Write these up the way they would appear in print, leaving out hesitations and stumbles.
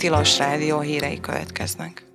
Tilos Rádió hírei következnek.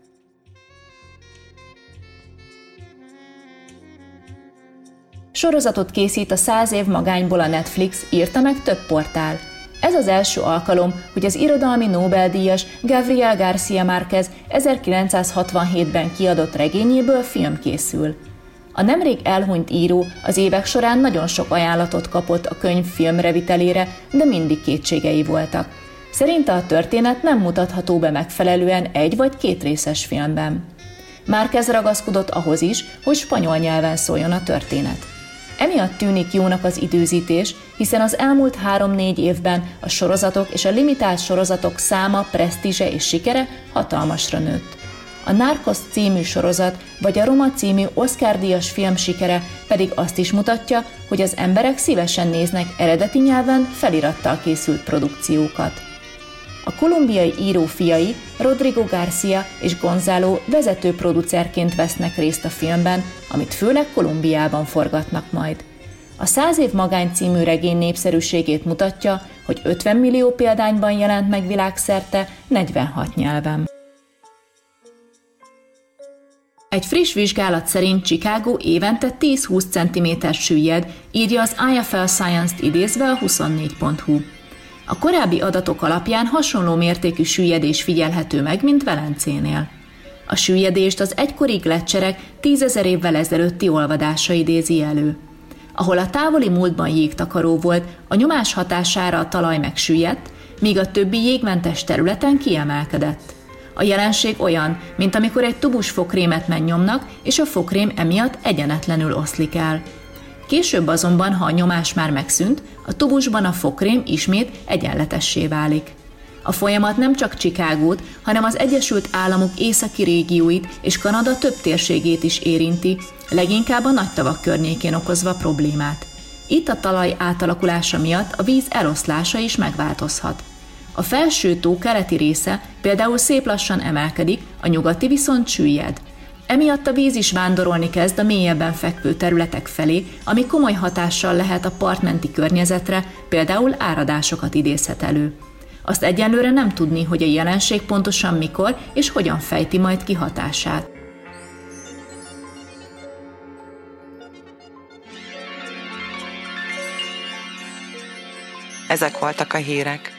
Sorozatot készít a 100 év magányból a Netflix, írta meg több portál. Ez az első alkalom, hogy az irodalmi Nobel-díjas Gabriel García Márquez 1967-ben kiadott regényéből film készül. A nemrég elhunyt író az évek során nagyon sok ajánlatot kapott a könyv filmrevitelére, de mindig kétségei voltak. Szerinte a történet nem mutatható be megfelelően egy vagy két részes filmben. Márquez ragaszkodott ahhoz is, hogy spanyol nyelven szóljon a történet. Emiatt tűnik jónak az időzítés, hiszen az elmúlt 3-4 évben a sorozatok és a limitált sorozatok száma, presztízse és sikere hatalmasra nőtt. A Narcos című sorozat vagy a Roma című Oscar-díjas film sikere pedig azt is mutatja, hogy az emberek szívesen néznek eredeti nyelven felirattal készült produkciókat. A kolumbiai író fiai, Rodrigo García és Gonzalo vezető producerként vesznek részt a filmben, amit főleg Kolumbiában forgatnak majd. A 100 év magány című regény népszerűségét mutatja, hogy 50 millió példányban jelent meg világszerte 46 nyelven. Egy friss vizsgálat szerint Chicago évente 10-20 cm süllyed, írja az IFL Science-t idézve a 24.hu. A korábbi adatok alapján hasonló mértékű süllyedés figyelhető meg, mint Velencénél. A süllyedést az egykori gleccserek 10 000 évvel ezelőtti olvadása idézi elő. Ahol a távoli múltban jégtakaró volt, a nyomás hatására a talaj megsüllyedt, míg a többi jégmentes területen kiemelkedett. A jelenség olyan, mint amikor egy tubus fokrémet megnyomnak, és a fokrém emiatt egyenetlenül oszlik el. Később azonban, ha a nyomás már megszűnt, a tubusban a fokrém ismét egyenletessé válik. A folyamat nem csak Chicagót, hanem az Egyesült Államok északi régióit és Kanada több térségét is érinti, leginkább a nagy tavak környékén okozva problémát. Itt a talaj átalakulása miatt a víz eloszlása is megváltozhat. A felső tó keleti része például szép lassan emelkedik, a nyugati viszont süllyed. Emiatt a víz is vándorolni kezd a mélyebben fekvő területek felé, ami komoly hatással lehet a partmenti környezetre, például áradásokat idézhet elő. Azt egyenlőre nem tudni, hogy a jelenség pontosan mikor és hogyan fejti majd ki hatását. Ezek voltak a hírek.